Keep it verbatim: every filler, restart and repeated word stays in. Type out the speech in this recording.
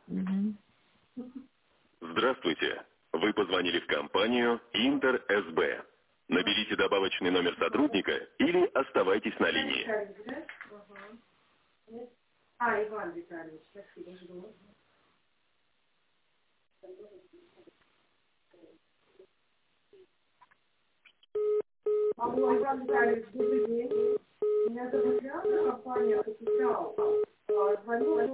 Угу. Здравствуйте. Вы позвонили в компанию Интер СБ. Наберите добавочный номер сотрудника или оставайтесь на линии. А, Иван Витальевич, спасибо, жду. Алло, Иван Витальевич, добрый день. Меня зовут Яна, компания «Капитал». Звоню